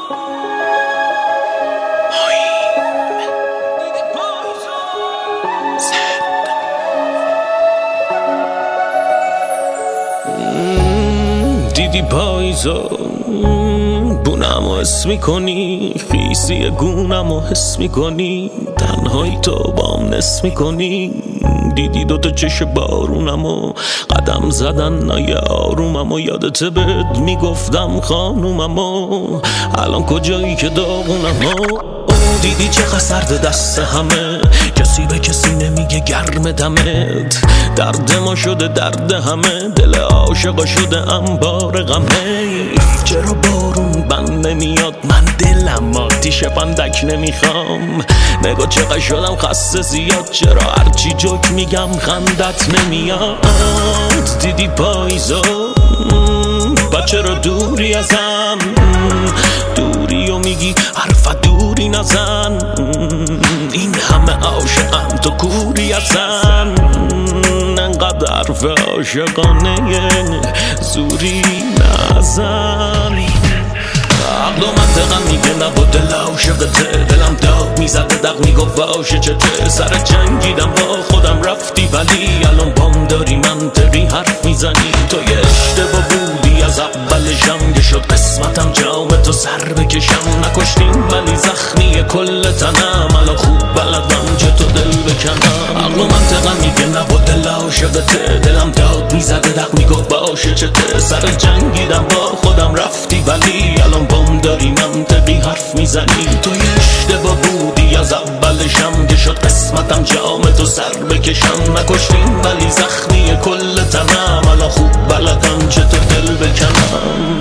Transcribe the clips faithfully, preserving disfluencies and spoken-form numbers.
دیدی پاییزا بونمو حس میکنی، خیسی گونمو حس میکنی، تنهایی تو بام نس میکنی. دیدی دوتا چش بارونمو قدم زدن نای آروممو، یادت بد میگفتم خانوممو، الان کجایی که داغونمو. دیدی چقدر سرد دست همه، کسی به کسی نمیگه گرم دمت، درد ما شده درد همه، دل عاشقا شده انبار غمه. چرا بارون بند نمیاد، من دلم آتیش بندک نمیخوام، نگاه چقدر شدم خسته زیاد، چرا هرچی جوک میگم خندت نمیاد. دیدی پاییزا با چرا دوری ازم، دوری و میگی حرف دوری نزن، این همه عاشقم تو کوری ازن، انقدر حرف عاشقانه زوری نزن. عقل و منطقم میگه نبا دل عاشقته، دلم داغ میزده دق میگفت واشه چته، سر جنگیدم با خودم رفتی ولی الان بام داری منطقی حرف میزنی. تو یه اشتباه بودی از اولشم، که شد قسمتم جام تو سر بکشم، نکشتیم ولی زخمی کل تنم، الان خوب بلدم چه تو دل بکنم. عقل و منطقم میگه نبا دل عاشقته، دلم داغ میزده دق میگفت باشه چته، سر جنگیدم با خودم رفتی ولی الان بام داری منطقی حرف میزنی. تو یه اشتباه بودی از اولشم، که شد قسمتم جام تو سر بکشم، نکشتیم ولی زخمی کل تنم، الان خوب بلدم چه تو دل بکنم.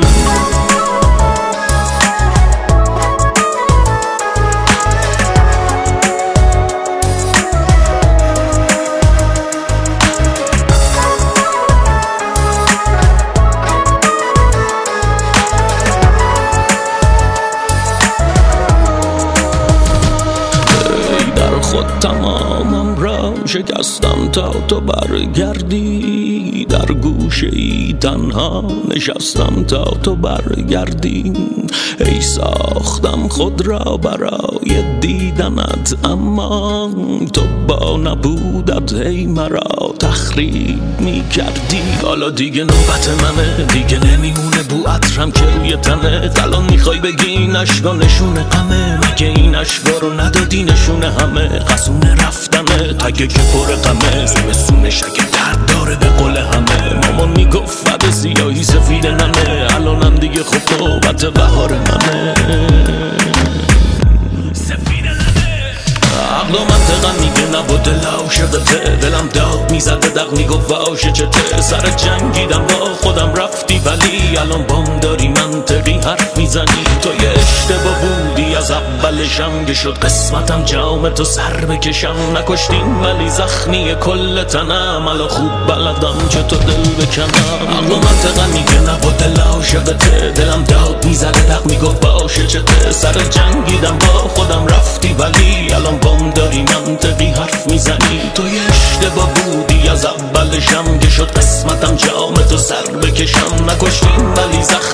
خود تمامم را شکستم تا تو برگردی، در گوشه ای تنها نشستم تا تو برگردی. ای ساختم خود را برای دیدنت، اما تو با نبودت هی مرا تخریب می کردی. حالا دیگه نوبت منه، دیگه نمیمونه بو عطرم که روی تنه، الان میخوای بگی این عشقا نشونه غمه، مگه این عشقا رو ندادی نشونه همه، قصونه رفتنه تگه که پر غمه، زمستونش اگه درد داره به قول همه، مامان میگفت فد سیاهی سفید نمه، الانم دیگه خب نوبت بهار منه. عقل و منطقم میگه نبا دل عاشقته، دلم داغ میزده دق میگفت واشه چته، سر جنگیدم با خودم رفتی ولی الان بام داری منطقی حرف میزنی. تو یه اشتباه بودی از اولشم، که شد قسمتم جام تو سر بکشم، نکشتیم ولی زخمی کل تنم، الان خوب بلدم چه تو دل بکنم. عقل و منطقم میگه نبا دل عاشقته، دلم داغ میزده دق میگفت واشه چته، سر جنگیدم با خودم رفتی ولی الان بام داری منطقی حرف میزنی. تو یه اشتباه بودی از اولشم، که شد قسمتم جام تو سر بکشم، نکشتیم ولی زخمی